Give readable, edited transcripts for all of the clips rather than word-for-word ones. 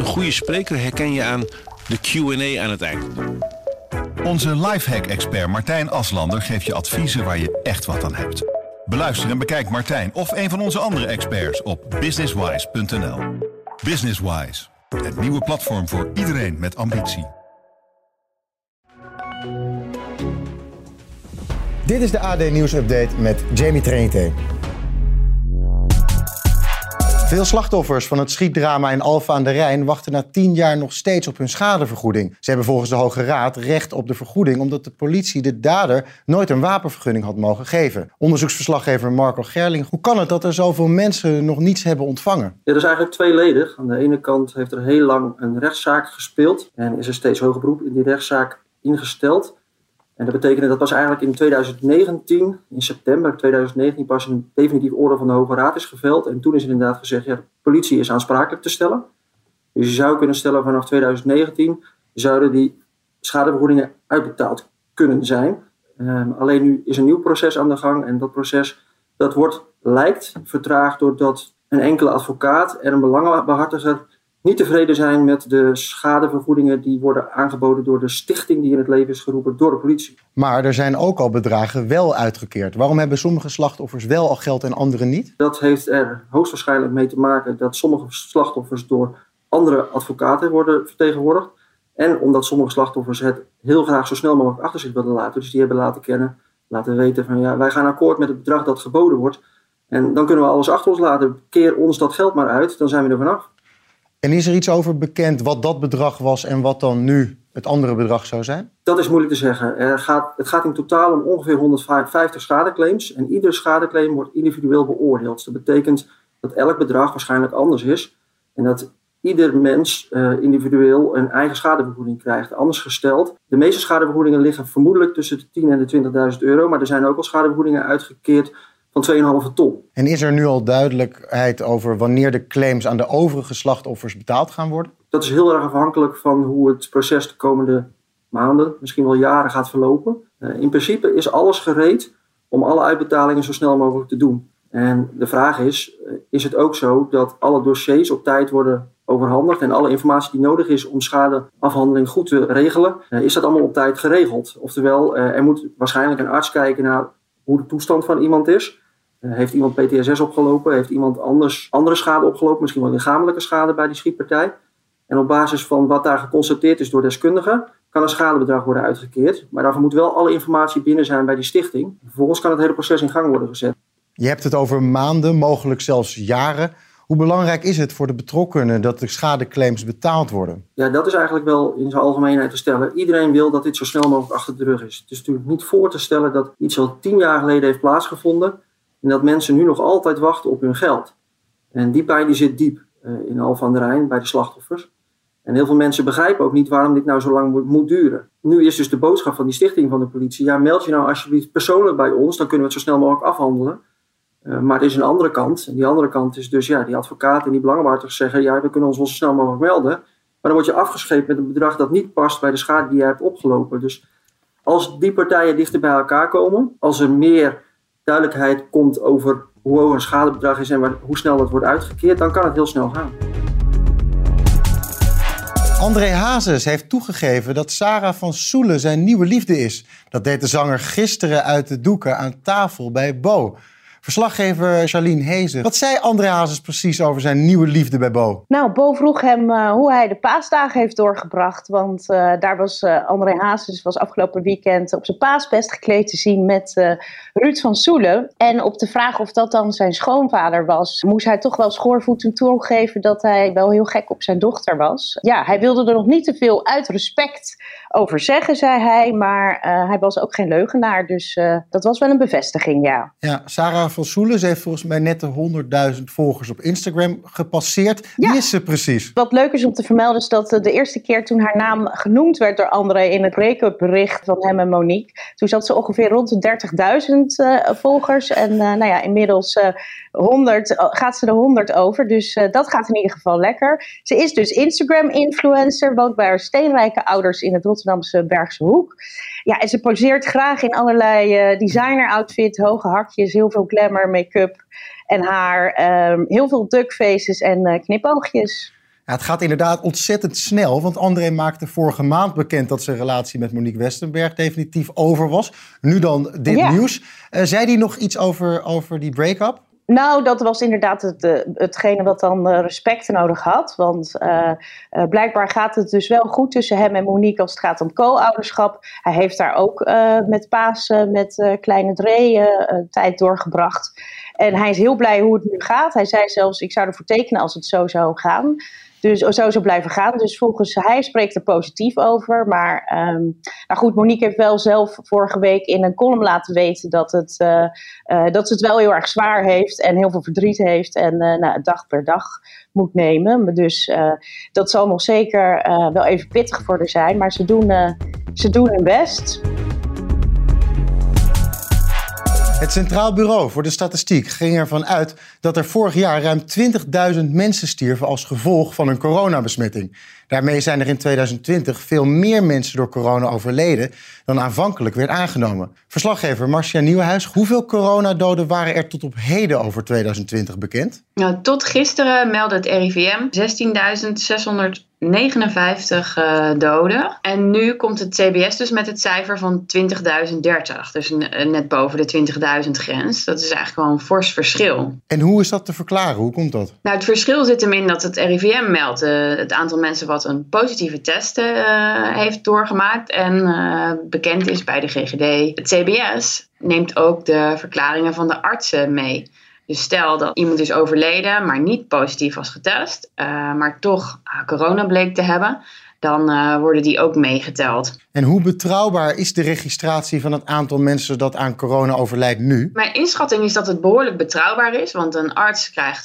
goede spreker herken je aan de Q&A aan het eind. Onze lifehack-expert Martijn Aslander geeft je adviezen waar je echt wat aan hebt. Beluister en bekijk Martijn of een van onze andere experts op businesswise.nl. Businesswise, het nieuwe platform voor iedereen met ambitie. Dit is de AD Nieuws Update met Jamie Trainte. Veel slachtoffers van het schietdrama in Alphen aan de Rijn wachten na 10 jaar nog steeds op hun schadevergoeding. Ze hebben volgens de Hoge Raad recht op de vergoeding omdat de politie de dader nooit een wapenvergunning had mogen geven. Onderzoeksverslaggever Marco Gerling, hoe kan het dat er zoveel mensen nog niets hebben ontvangen? Ja, dat is eigenlijk tweeledig. Aan de ene kant heeft er heel lang een rechtszaak gespeeld en is er steeds hoger beroep in die rechtszaak ingesteld. En dat betekende dat pas eigenlijk in 2019, in september 2019, pas een definitief oordeel van de Hoge Raad is geveld. En toen is inderdaad gezegd, ja, de politie is aansprakelijk te stellen. Dus je zou kunnen stellen vanaf 2019 zouden die schadevergoedingen uitbetaald kunnen zijn. Alleen nu is een nieuw proces aan de gang en dat proces lijkt vertraagd doordat een enkele advocaat en een belangenbehartiger niet tevreden zijn met de schadevergoedingen die worden aangeboden door de stichting die in het leven is geroepen door de politie. Maar er zijn ook al bedragen wel uitgekeerd. Waarom hebben sommige slachtoffers wel al geld en anderen niet? Dat heeft er hoogstwaarschijnlijk mee te maken dat sommige slachtoffers door andere advocaten worden vertegenwoordigd. En omdat sommige slachtoffers het heel graag zo snel mogelijk achter zich willen laten. Dus die hebben laten weten van ja, wij gaan akkoord met het bedrag dat geboden wordt. En dan kunnen we alles achter ons laten. Keer ons dat geld maar uit, dan zijn we er vanaf. En is er iets over bekend wat dat bedrag was en wat dan nu het andere bedrag zou zijn? Dat is moeilijk te zeggen. Het gaat in totaal om ongeveer 150 schadeclaims. En iedere schadeclaim wordt individueel beoordeeld. Dat betekent dat elk bedrag waarschijnlijk anders is. En dat ieder mens individueel een eigen schadevergoeding krijgt. Anders gesteld, de meeste schadevergoedingen liggen vermoedelijk tussen de 10.000 en de 20.000 euro. Maar er zijn ook al schadevergoedingen uitgekeerd van 2,5 ton. En is er nu al duidelijkheid over wanneer de claims aan de overige slachtoffers betaald gaan worden? Dat is heel erg afhankelijk van hoe het proces de komende maanden, misschien wel jaren gaat verlopen. In principe is alles gereed om alle uitbetalingen zo snel mogelijk te doen. En de vraag is het ook zo dat alle dossiers op tijd worden overhandigd en alle informatie die nodig is om schadeafhandeling goed te regelen, is dat allemaal op tijd geregeld. Oftewel, er moet waarschijnlijk een arts kijken naar hoe de toestand van iemand is. Heeft iemand PTSS opgelopen? Heeft iemand andere schade opgelopen? Misschien wel lichamelijke schade bij die schietpartij? En op basis van wat daar geconstateerd is door deskundigen, kan een schadebedrag worden uitgekeerd. Maar daarvoor moet wel alle informatie binnen zijn bij die stichting. Vervolgens kan het hele proces in gang worden gezet. Je hebt het over maanden, mogelijk zelfs jaren. Hoe belangrijk is het voor de betrokkenen dat de schadeclaims betaald worden? Ja, dat is eigenlijk wel in zijn algemeenheid te stellen. Iedereen wil dat dit zo snel mogelijk achter de rug is. Het is natuurlijk niet voor te stellen dat iets al 10 jaar geleden heeft plaatsgevonden en dat mensen nu nog altijd wachten op hun geld. En die pijn die zit diep in Alphen aan de Rijn bij de slachtoffers. En heel veel mensen begrijpen ook niet waarom dit nou zo lang moet duren. Nu is dus de boodschap van die stichting van de politie, ja, meld je nou alsjeblieft persoonlijk bij ons, dan kunnen we het zo snel mogelijk afhandelen. Maar er is een andere kant. En die andere kant is dus die advocaten en die belangenbehartigers zeggen, ja, we kunnen ons wel zo snel mogelijk melden. Maar dan word je afgescheept met een bedrag dat niet past bij de schade die je hebt opgelopen. Dus als die partijen dichter bij elkaar komen, als er meer duidelijkheid komt over hoe hoog een schadebedrag is en hoe snel dat wordt uitgekeerd, dan kan het heel snel gaan. André Hazes heeft toegegeven dat Sarah van Soelen zijn nieuwe liefde is. Dat deed de zanger gisteren uit de doeken aan tafel bij Bo. Verslaggever Charlene Hezen. Wat zei André Hazes precies over zijn nieuwe liefde bij Bo? Nou, Bo vroeg hem hoe hij de paasdagen heeft doorgebracht. Want daar was André Hazes afgelopen weekend op zijn paasbest gekleed te zien met Ruud van Soelen. En op de vraag of dat dan zijn schoonvader was, moest hij toch wel schoorvoetend toegeven dat hij wel heel gek op zijn dochter was. Ja, hij wilde er nog niet te veel uit respect over zeggen, zei hij. Maar hij was ook geen leugenaar, dus dat was wel een bevestiging, ja. Ja, Sarah van Soelen, ze heeft volgens mij net de 100.000 volgers op Instagram gepasseerd. Wie is ze precies? Wat leuk is om te vermelden is dat de eerste keer toen haar naam genoemd werd door André in het break-up bericht van hem en Monique, toen zat ze ongeveer rond de 30.000 volgers. En inmiddels 100, gaat ze de 100 over. Dus dat gaat in ieder geval lekker. Ze is dus Instagram-influencer, woont bij haar steenrijke ouders in het Rotterdamse Bergse Hoek. Ja, en ze poseert graag in allerlei designer-outfits, hoge hakjes, heel veel glamour, make-up en haar, heel veel duckfaces en knipoogjes. Ja, het gaat inderdaad ontzettend snel, want André maakte vorige maand bekend dat zijn relatie met Monique Westenberg definitief over was. Nu dan dit nieuws. Zei hij nog iets over die break-up? Nou, dat was inderdaad hetgene wat dan respect nodig had. Want blijkbaar gaat het dus wel goed tussen hem en Monique als het gaat om co-ouderschap. Hij heeft daar ook met Pasen, met kleine Dree tijd doorgebracht. En hij is heel blij hoe het nu gaat. Hij zei zelfs, ik zou ervoor tekenen als het zo zou gaan. Dus zo zou blijven gaan. Dus volgens hij spreekt er positief over. Maar nou goed, Monique heeft wel zelf vorige week in een column laten weten dat ze het wel heel erg zwaar heeft en heel veel verdriet heeft en dag per dag moet nemen. Dus dat zal nog zeker wel even pittig voor haar zijn. Maar ze doen hun best. Het Centraal Bureau voor de Statistiek ging ervan uit dat er vorig jaar ruim 20.000 mensen stierven als gevolg van een coronabesmetting. Daarmee zijn er in 2020 veel meer mensen door corona overleden dan aanvankelijk werd aangenomen. Verslaggever Marcia Nieuwenhuis, hoeveel coronadoden waren er tot op heden over 2020 bekend? Nou, tot gisteren meldde het RIVM 16.659 doden. En nu komt het CBS dus met het cijfer van 20.030. Dus net boven de 20.000 grens. Dat is eigenlijk wel een fors verschil. En hoe is dat te verklaren? Hoe komt dat? Nou, het verschil zit hem in dat het RIVM meldt het aantal mensen wat een positieve test heeft doorgemaakt en bekend is bij de GGD. Het CBS neemt ook de verklaringen van de artsen mee. Dus stel dat iemand is overleden, maar niet positief was getest, maar toch corona bleek te hebben, dan worden die ook meegeteld. En hoe betrouwbaar is de registratie van het aantal mensen dat aan corona overlijdt nu? Mijn inschatting is dat het behoorlijk betrouwbaar is, want een arts krijgt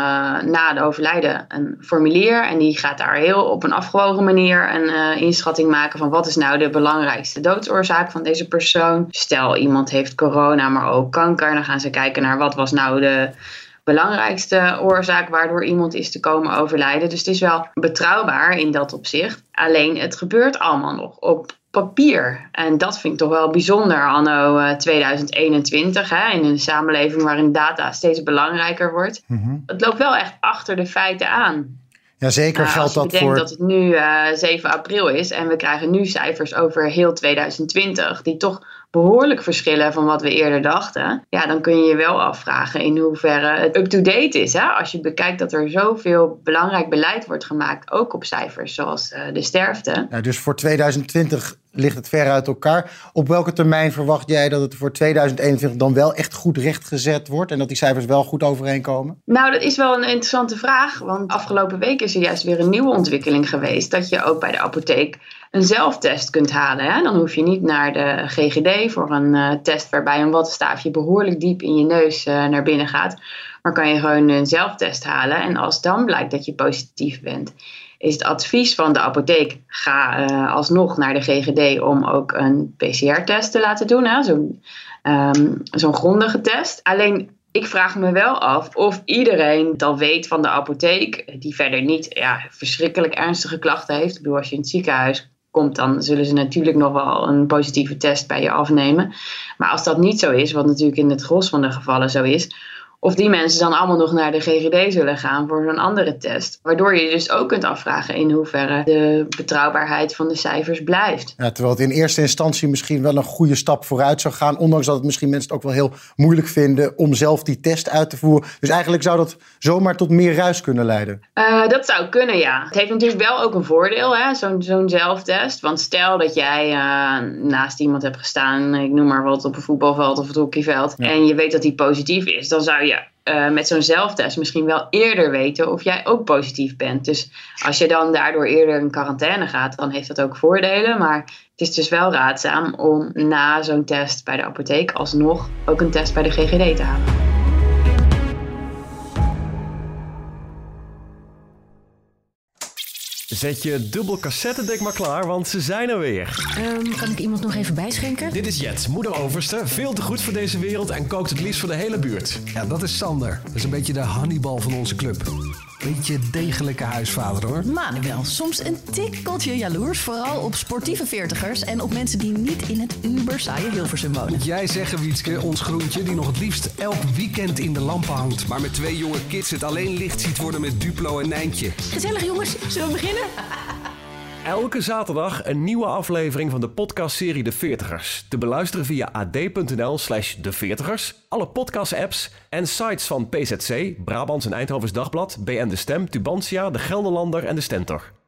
na de overlijden een formulier en die gaat daar heel op een afgewogen manier een inschatting maken van wat is nou de belangrijkste doodsoorzaak van deze persoon. Stel iemand heeft corona, maar ook kanker, dan gaan ze kijken naar wat was nou de belangrijkste oorzaak waardoor iemand is te komen overlijden. Dus het is wel betrouwbaar in dat opzicht. Alleen het gebeurt allemaal nog op papier. En dat vind ik toch wel bijzonder anno 2021. In een samenleving waarin data steeds belangrijker wordt. Mm-hmm. Het loopt wel echt achter de feiten aan. Ja, zeker geldt dat voor... Als je bedenkt dat het nu 7 april is en we krijgen nu cijfers over heel 2020... die toch behoorlijk verschillen van wat we eerder dachten... ja, dan kun je je wel afvragen in hoeverre het up-to-date is. Hè? Als je bekijkt dat er zoveel belangrijk beleid wordt gemaakt... ook op cijfers zoals de sterfte. Ja, dus voor 2020 ligt het ver uit elkaar. Op welke termijn verwacht jij dat het voor 2021 dan wel echt goed rechtgezet wordt... en dat die cijfers wel goed overeenkomen? Nou, dat is wel een interessante vraag. Want afgelopen week is er juist weer een nieuwe ontwikkeling geweest... dat je ook bij de apotheek een zelftest kunt halen. Hè? Dan hoef je niet naar de GGD voor een test... waarbij een wattenstaafje behoorlijk diep in je neus naar binnen gaat. Maar kan je gewoon een zelftest halen. En als dan blijkt dat je positief bent... is het advies van de apotheek, ga alsnog naar de GGD om ook een PCR-test te laten doen. Hè? Zo'n grondige test. Alleen, ik vraag me wel af of iedereen dat weet van de apotheek, die verder niet verschrikkelijk ernstige klachten heeft. Ik bedoel, als je in het ziekenhuis komt, dan zullen ze natuurlijk nog wel een positieve test bij je afnemen. Maar als dat niet zo is, wat natuurlijk in het gros van de gevallen zo is... of die mensen dan allemaal nog naar de GGD zullen gaan voor zo'n andere test. Waardoor je dus ook kunt afvragen in hoeverre de betrouwbaarheid van de cijfers blijft. Ja, terwijl het in eerste instantie misschien wel een goede stap vooruit zou gaan. Ondanks dat het misschien mensen het ook wel heel moeilijk vinden om zelf die test uit te voeren. Dus eigenlijk zou dat zomaar tot meer ruis kunnen leiden. Dat zou kunnen, ja. Het heeft natuurlijk wel ook een voordeel, hè? Zo'n zelftest. Want stel dat jij naast iemand hebt gestaan, ik noem maar wat, op een voetbalveld of het hockeyveld. Ja. En je weet dat die positief is, dan zou je met zo'n zelftest misschien wel eerder weten of jij ook positief bent. Dus als je dan daardoor eerder in quarantaine gaat, dan heeft dat ook voordelen. Maar het is dus wel raadzaam om na zo'n test bij de apotheek alsnog ook een test bij de GGD te halen. Zet je dubbel cassettedek maar klaar, want ze zijn er weer. Kan ik iemand nog even bijschenken? Dit is Jet, moeder-overste, veel te goed voor deze wereld en kookt het liefst voor de hele buurt. Ja, dat is Sander. Dat is een beetje de Hannibal van onze club. Beetje degelijke huisvader, hoor. Manuel, soms een tikkeltje jaloers. Vooral op sportieve veertigers en op mensen die niet in het ubersaaie Hilversum wonen. Jij zegt, Wietske, ons groentje die nog het liefst elk weekend in de lampen hangt. Maar met 2 jonge kids het alleen licht ziet worden met Duplo en Nijntje. Gezellig jongens, zullen we beginnen? Elke zaterdag een nieuwe aflevering van de podcastserie De Veertigers. Te beluisteren via ad.nl/deveertigers, alle podcast-apps en sites van PZC, Brabants en Eindhovens Dagblad, BN De Stem, Tubantia, De Gelderlander en De Stentor.